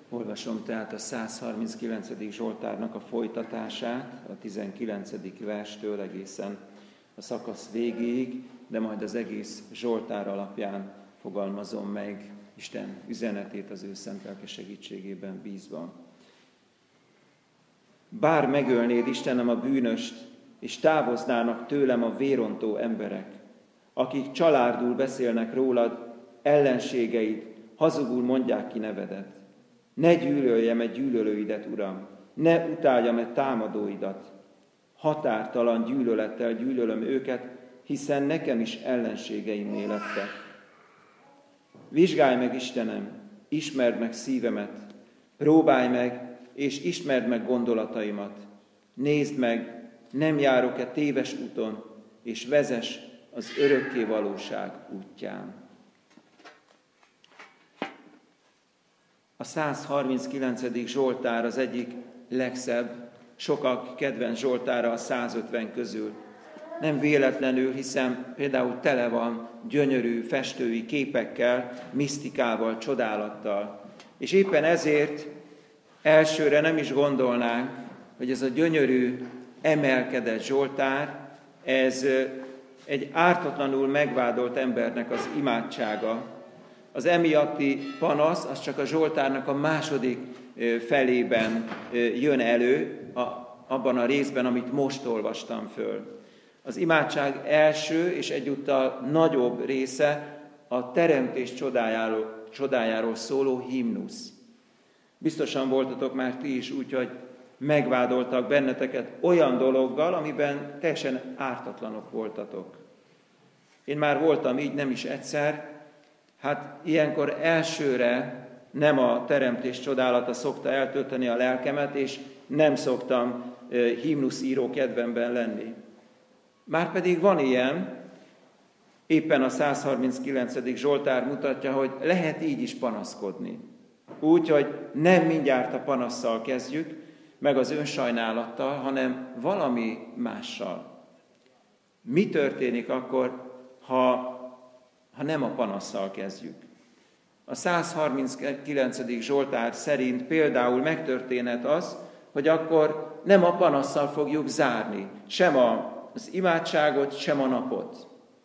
Olvasom tehát a 139. Zsoltárnak a folytatását, a 19. verstől egészen a szakasz végéig, de majd az egész Zsoltár alapján fogalmazom meg Isten üzenetét az ő szent lelke segítségében bízva. Bár megölnéd, Istenem, a bűnöst, és távoznának tőlem a vérontó emberek, akik csalárdul beszélnek rólad, ellenségeid, hazugul mondják ki nevedet. Ne gyűlöljem-e gyűlölőidet, Uram, ne utáljam-e támadóidat. Határtalan gyűlölettel gyűlölöm őket, hiszen nekem is ellenségeimné lettek. Vizsgálj meg, Istenem, ismerd meg szívemet, próbálj meg, és ismerd meg gondolataimat. Nézd meg, nem járok-e téves úton, és vezess az örökké valóság útján. A 139. Zsoltár az egyik legszebb, sokak kedvenc zsoltára a 150 közül. Nem véletlenül, hiszen például tele van gyönyörű festői képekkel, misztikával, csodálattal. És éppen ezért elsőre nem is gondolnánk, hogy ez a gyönyörű, emelkedett zsoltár, ez egy ártatlanul megvádolt embernek az imádsága. Az emiatti panasz, az csak a zsoltárnak a második felében jön elő, abban a részben, amit most olvastam föl. Az imádság első és egyúttal nagyobb része a teremtés csodájáról szóló himnusz. Biztosan voltatok már ti is úgy, hogy megvádoltak benneteket olyan dologgal, amiben teljesen ártatlanok voltatok. Én már voltam így, nem is egyszer. Hát ilyenkor elsőre nem a teremtés csodálata szokta eltölteni a lelkemet, és nem szoktam himnuszíró kedvemben lenni. Márpedig van ilyen, éppen a 139. Zsoltár mutatja, hogy lehet így is panaszkodni. Úgy, hogy nem mindjárt a panasszal kezdjük, meg az önsajnálattal, hanem valami mással. Mi történik akkor, ha nem a panasszal kezdjük? A 139. Zsoltár szerint például megtörténhet az, hogy akkor nem a panasszal fogjuk zárni, sem az imádságot, sem a napot.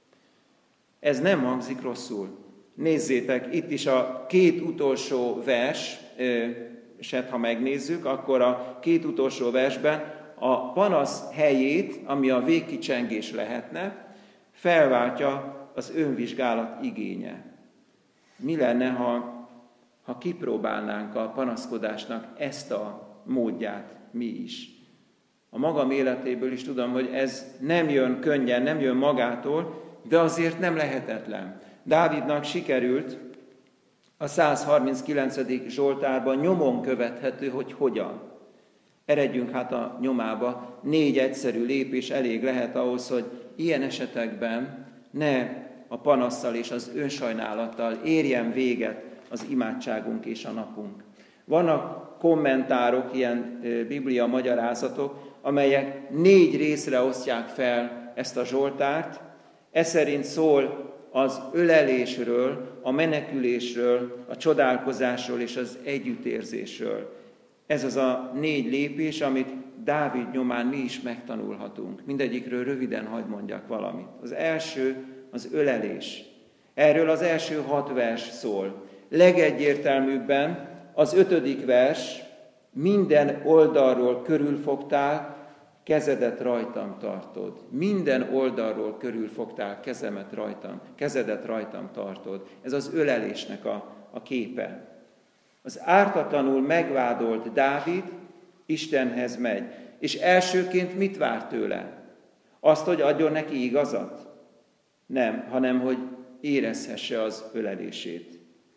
Ez nem hangzik rosszul. Nézzétek, itt is a két utolsó verset, ha megnézzük, akkor a két utolsó versben a panasz helyét, ami a végkicsengés lehetne, felváltja az önvizsgálat igénye. Mi lenne, ha kipróbálnánk a panaszkodásnak ezt a módját mi is? A magam életéből is tudom, hogy ez nem jön könnyen, nem jön magától, de azért nem lehetetlen. Dávidnak sikerült a 139. Zsoltárban nyomon követhető, hogy hogyan. Eredjünk hát a nyomába, 4 egyszerű lépés elég lehet ahhoz, hogy ilyen esetekben ne a panasszal és az önsajnálattal érjen véget az imádságunk és a napunk. Vannak kommentárok, ilyen biblia magyarázatok, amelyek 4 részre osztják fel ezt a zsoltárt. Ez szerint szól az ölelésről, a menekülésről, a csodálkozásról és az együttérzésről. Ez az a 4 lépés, amit Dávid nyomán mi is megtanulhatunk. Mindegyikről röviden hadd mondjak valamit. Az első az ölelés. Erről az első 6 vers szól. Legegyértelműbben az 5. vers: minden oldalról körülfogtál, kezedet rajtam tartod. Minden oldalról körülfogtál, kezedet rajtam tartod. Ez az ölelésnek a képe. Az ártatlanul megvádolt Dávid Istenhez megy, és elsőként mit vár tőle? Azt, hogy adjon neki igazat? Nem, hanem hogy érezhesse az ölelését.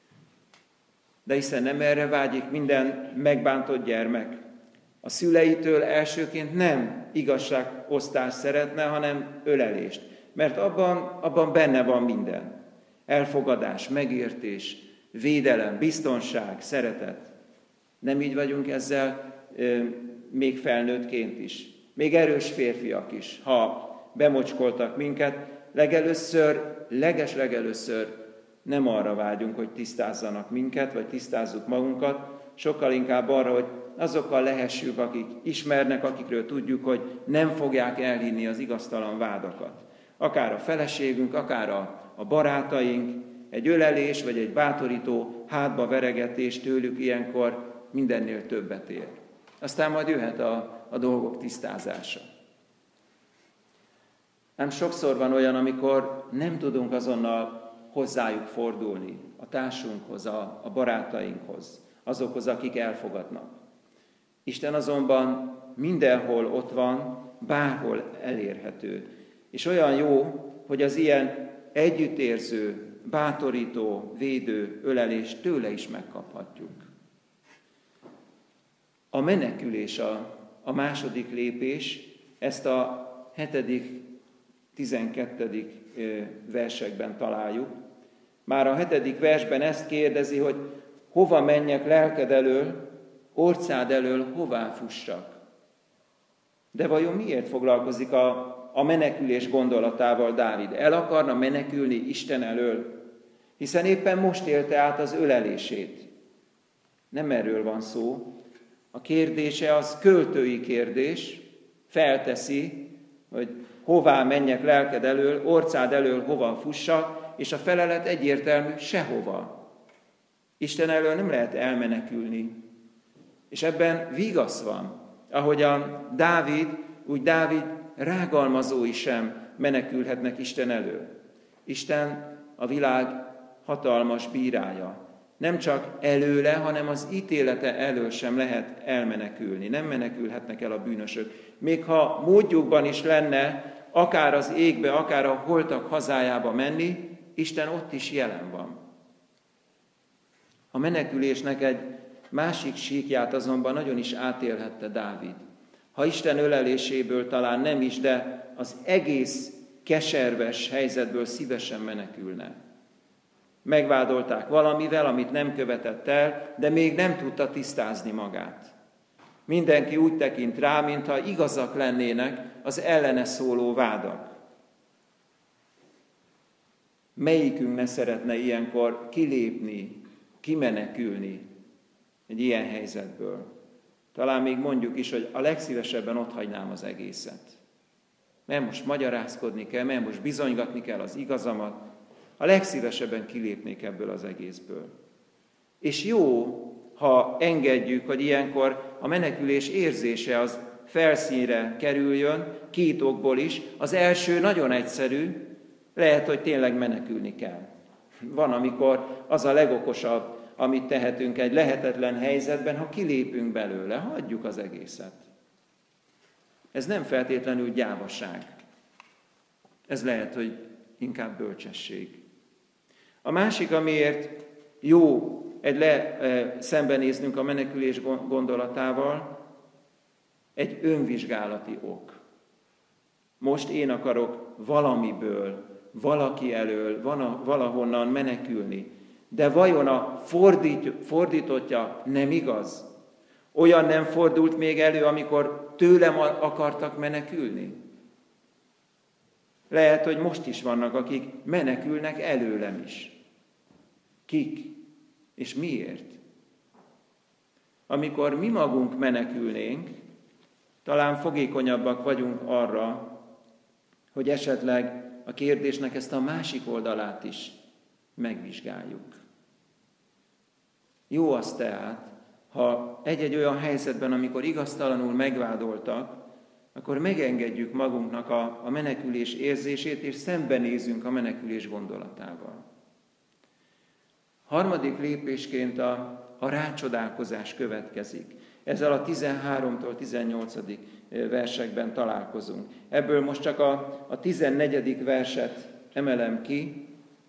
De hiszen nem erre vágyik minden megbántott gyermek. A szüleitől elsőként nem igazságosztást szeretne, hanem ölelést. Mert abban benne van minden. Elfogadás, megértés, védelem, biztonság, szeretet. Nem így vagyunk ezzel még felnőttként is. Még erős férfiak is, ha bemocskoltak minket, legeslegelőször nem arra vágyunk, hogy tisztázzanak minket, vagy tisztázzuk magunkat, sokkal inkább arra, hogy azokkal lehessünk, akik ismernek, akikről tudjuk, hogy nem fogják elhinni az igaztalan vádakat. Akár a feleségünk, akár a barátaink, egy ölelés vagy egy bátorító hátba veregetés tőlük ilyenkor mindennél többet ér. Aztán majd jöhet a dolgok tisztázása. Ám sokszor van olyan, amikor nem tudunk azonnal hozzájuk fordulni, a társunkhoz, a barátainkhoz, azokhoz, akik elfogadnak. Isten azonban mindenhol ott van, bárhol elérhető. És olyan jó, hogy az ilyen együttérző, bátorító, védő ölelést tőle is megkaphatjuk. A menekülés a második lépés, ezt a 7., 12. versekben találjuk. Már a 7. versben ezt kérdezi, hogy hova menjek lelked elől, orcád elől hová fussak. De vajon miért foglalkozik a menekülés gondolatával Dávid? El akarna menekülni Isten elől? Hiszen éppen most élte át az ölelését. Nem erről van szó. A kérdése az költői kérdés, felteszi, hogy hová menjek lelked elől, orcád elől hova fussak, és a felelet egyértelmű, sehova. Isten elől nem lehet elmenekülni. És ebben vigasz van. Ahogyan Dávid, úgy Dávid rágalmazói sem menekülhetnek Isten elől. Isten a világ hatalmas bírája. Nem csak előle, hanem az ítélete elől sem lehet elmenekülni. Nem menekülhetnek el a bűnösök. Még ha módjukban is lenne, akár az égbe, akár a holtak hazájába menni, Isten ott is jelen van. A menekülésnek egy másik síkját azonban nagyon is átélhette Dávid. Ha Isten öleléséből talán nem is, de az egész keserves helyzetből szívesen menekülne. Megvádolták valamivel, amit nem követett el, de még nem tudta tisztázni magát. Mindenki úgy tekint rá, mintha igazak lennének az ellene szóló vádak. Melyikünk ne szeretne ilyenkor kilépni, kimenekülni egy ilyen helyzetből? Talán még mondjuk is, hogy a legszívesebben otthagynám az egészet. Mert most magyarázkodni kell, mert most bizonygatni kell az igazamat. A legszívesebben kilépnék ebből az egészből. És jó, ha engedjük, hogy ilyenkor a menekülés érzése az felszínre kerüljön, 2 okból is. Az első nagyon egyszerű, lehet, hogy tényleg menekülni kell. Van, amikor az a legokosabb, amit tehetünk egy lehetetlen helyzetben, ha kilépünk belőle, hagyjuk az egészet. Ez nem feltétlenül gyávaság. Ez lehet, hogy inkább bölcsesség. A másik, amiért jó szembenéznünk a menekülés gondolatával, egy önvizsgálati ok. Most én akarok valamiből, valaki elől, valahonnan menekülni. De vajon a fordítottja nem igaz? Olyan nem fordult még elő, amikor tőlem akartak menekülni? Lehet, hogy most is vannak, akik menekülnek előlem is. Kik? És miért? Amikor mi magunk menekülnénk, talán fogékonyabbak vagyunk arra, hogy esetleg a kérdésnek ezt a másik oldalát is megvizsgáljuk. Jó az tehát, ha egy-egy olyan helyzetben, amikor igaztalanul megvádoltak, akkor megengedjük magunknak a menekülés érzését, és szembenézünk a menekülés gondolatával. Harmadik lépésként a rácsodálkozás következik. Ezzel a 13-tól 18. versekben találkozunk. Ebből most csak a 14. verset emelem ki,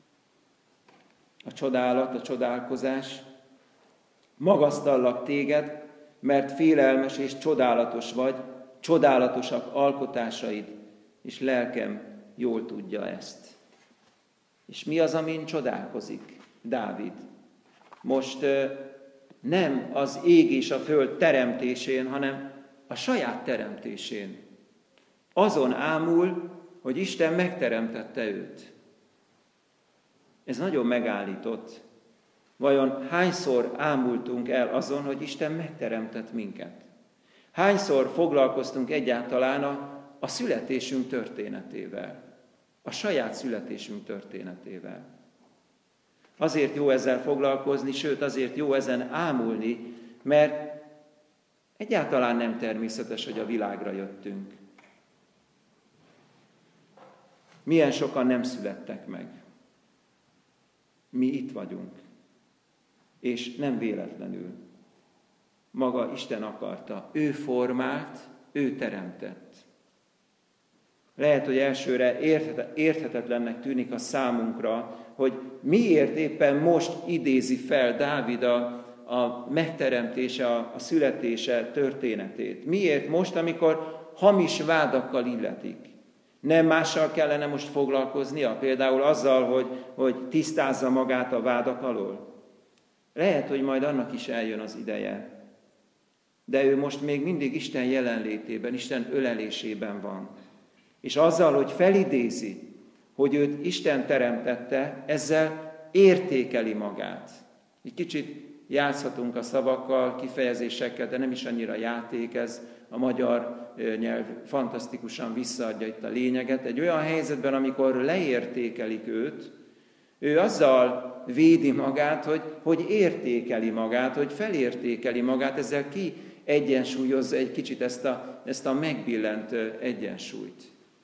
a csodálat, a csodálkozás. Magasztallak téged, mert félelmes és csodálatos vagy, csodálatosak alkotásaid, és lelkem jól tudja ezt. És mi az, amin csodálkozik Dávid? Most nem az ég és a föld teremtésén, hanem a saját teremtésén. Azon ámul, hogy Isten megteremtette őt. Ez nagyon megállított. Vajon hányszor ámultunk el azon, hogy Isten megteremtett minket? Hányszor foglalkoztunk egyáltalán a születésünk történetével? A saját születésünk történetével? Azért jó ezzel foglalkozni, sőt azért jó ezen ámulni, mert egyáltalán nem természetes, hogy a világra jöttünk. Milyen sokan nem születtek meg. Mi itt vagyunk. És nem véletlenül. Maga Isten akarta. Ő formált, ő teremtett. Lehet, hogy elsőre érthetetlennek tűnik a számunkra, hogy miért éppen most idézi fel Dávid a megteremtése, a születése történetét. Miért most, amikor hamis vádakkal illetik? Nem mással kellene most foglalkoznia? Például azzal, hogy tisztázza magát a vádak alól? Lehet, hogy majd annak is eljön az ideje. De ő most még mindig Isten jelenlétében, Isten ölelésében van. És azzal, hogy felidézi, hogy őt Isten teremtette, ezzel értékeli magát. Egy kicsit játszhatunk a szavakkal, kifejezésekkel, de nem is annyira játék ez. A magyar nyelv fantasztikusan visszaadja itt a lényeget. Egy olyan helyzetben, amikor leértékelik őt, ő azzal védi magát, hogy értékeli magát, hogy felértékeli magát, ezzel kiegyensúlyozza egy kicsit ezt a megbillent egyensúlyt.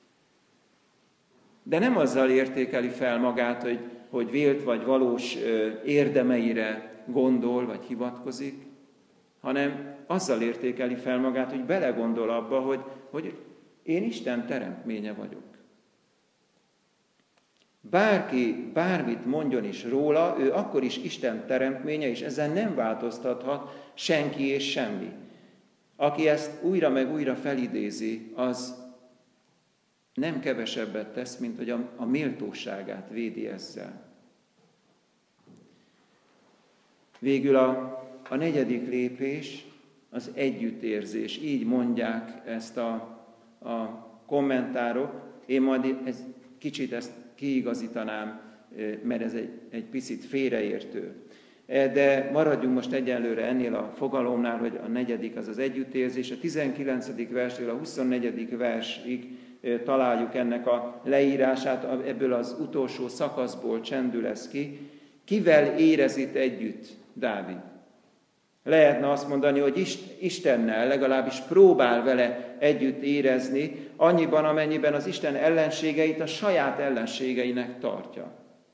De nem azzal értékeli fel magát, hogy vélt vagy valós érdemeire gondol, vagy hivatkozik, hanem azzal értékeli fel magát, hogy belegondol abba, hogy én Isten teremtménye vagyok. Bárki bármit mondjon is róla, ő akkor is Isten teremtménye, és ezen nem változtathat senki és semmi. Aki ezt újra meg újra felidézi, az nem kevesebbet tesz, mint hogy a méltóságát védi ezzel. Végül a negyedik lépés az együttérzés. Így mondják ezt a kommentárok. Én majd kicsit ezt kiigazítanám, mert ez egy picit félreértő. De maradjunk most egyenlőre ennél a fogalomnál, hogy a negyedik az együttérzés. A 19. verstől a 24. versig találjuk ennek a leírását, ebből az utolsó szakaszból csendül ez ki. Kivel érez itt együtt Dávid? Lehetne azt mondani, hogy Istennel, legalábbis próbál vele együtt érezni, annyiban, amennyiben az Isten ellenségeit a saját ellenségeinek tartja.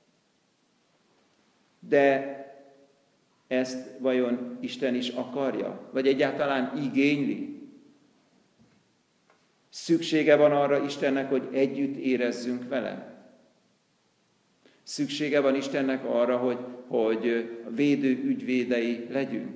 De ezt vajon Isten is akarja? Vagy egyáltalán igényli? Szüksége van arra Istennek, hogy együtt érezzünk vele? Szüksége van Istennek arra, hogy védő ügyvédei legyünk?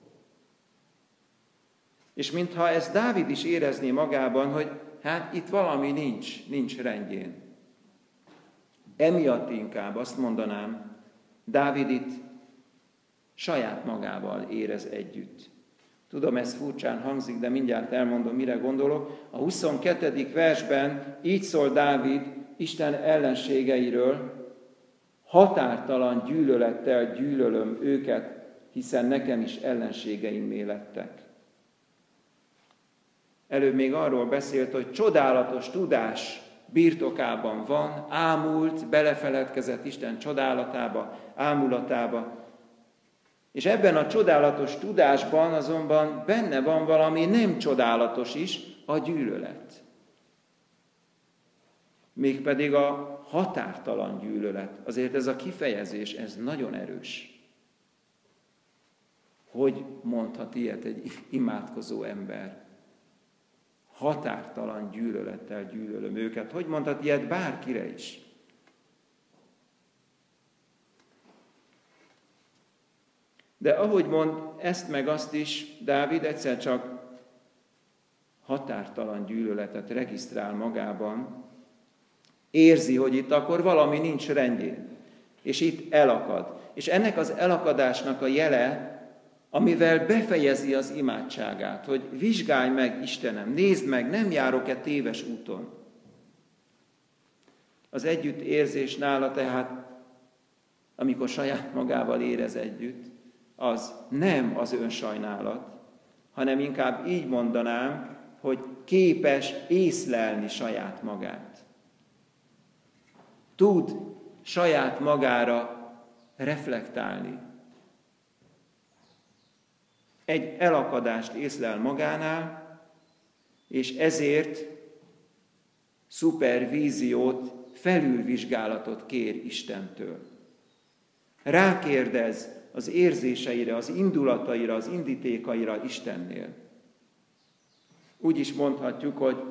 És mintha ezt Dávid is érezné magában, hogy hát itt valami nincs rendjén. Emiatt inkább azt mondanám, Dávid itt saját magával érez együtt. Tudom, ez furcsán hangzik, de mindjárt elmondom, mire gondolok. A 22. versben így szól Dávid Isten ellenségeiről: határtalan gyűlölettel gyűlölöm őket, hiszen nekem is ellenségeimmé lettek. Előbb még arról beszélt, hogy csodálatos tudás birtokában van, ámult, belefeledkezett Isten csodálatába, ámulatába. És ebben a csodálatos tudásban azonban benne van valami nem csodálatos is, a gyűlölet. Mégpedig a határtalan gyűlölet. Azért ez a kifejezés, ez nagyon erős. Hogy mondhat ilyet egy imádkozó ember? Határtalan gyűlölettel gyűlölöm őket. Hogy mondhat ilyet bárkire is? De ahogy mond ezt meg azt is, Dávid egyszer csak határtalan gyűlöletet regisztrál magában, érzi, hogy itt akkor valami nincs rendjén, és itt elakad. És ennek az elakadásnak a jele, amivel befejezi az imádságát, hogy vizsgálj meg, Istenem, nézd meg, nem járok-e téves úton. Az együttérzés nála tehát amikor saját magával érez együtt, az nem az önsajnálat, hanem inkább így mondanám, hogy képes észlelni saját magát. Tud saját magára reflektálni. Egy elakadást észlel magánál, és ezért szupervíziót, felülvizsgálatot kér Istentől. Rákérdez az érzéseire, az indulataira, az indítékaira Istennél. Úgy is mondhatjuk, hogy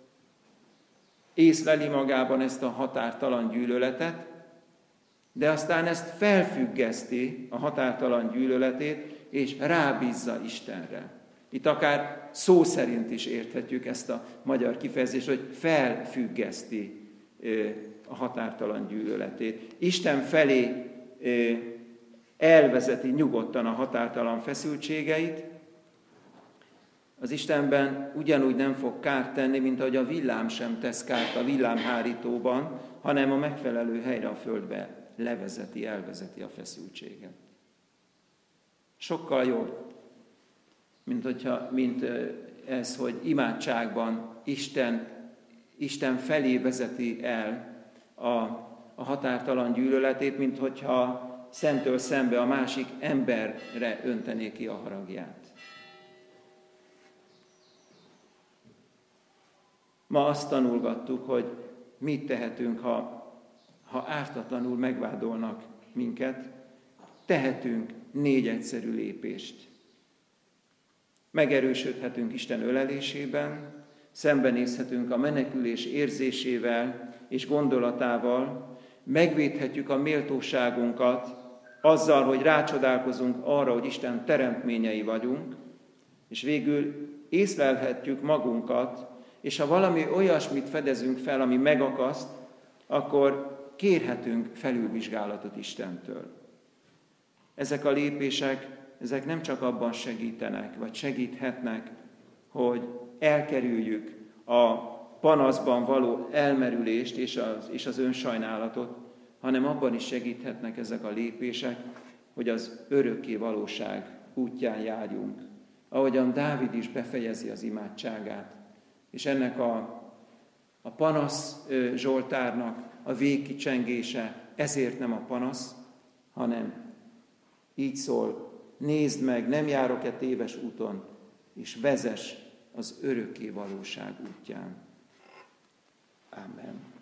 észleli magában ezt a határtalan gyűlöletet, de aztán ezt felfüggeszti, a határtalan gyűlöletét, és rábízza Istenre. Itt akár szó szerint is érthetjük ezt a magyar kifejezést, hogy felfüggeszti a határtalan gyűlöletét. Isten felé elvezeti nyugodtan a határtalan feszültségeit. Az Istenben ugyanúgy nem fog kárt tenni, mint ahogy a villám sem tesz kárt a villámhárítóban, hanem a megfelelő helyre a földbe elvezeti a feszültséget. Sokkal jobb, mint ez, hogy imádságban Isten felé vezeti el a határtalan gyűlöletét, mint hogyha szemtől szembe a másik emberre öntené ki a haragját. Ma azt tanulgattuk, hogy mit tehetünk, ha ártatlanul megvádolnak minket. Tehetünk 4 egyszerű lépést. Megerősödhetünk Isten ölelésében, szembenézhetünk a menekülés érzésével és gondolatával, megvédhetjük a méltóságunkat azzal, hogy rácsodálkozunk arra, hogy Isten teremtményei vagyunk, és végül észlelhetjük magunkat, és ha valami olyasmit fedezünk fel, ami megakaszt, akkor kérhetünk felülvizsgálatot Istentől. Ezek a lépések, ezek nem csak abban segítenek, vagy segíthetnek, hogy elkerüljük a panaszban való elmerülést és az önsajnálatot, hanem abban is segíthetnek ezek a lépések, hogy az örökké valóság útján járjunk. Ahogyan Dávid is befejezi az imádságát, és ennek a panasz Zsoltárnak a végkicsengése ezért nem a panasz, hanem így szól: nézd meg, nem járok-e téves úton, és vezess az örökké valóság útján. Amen.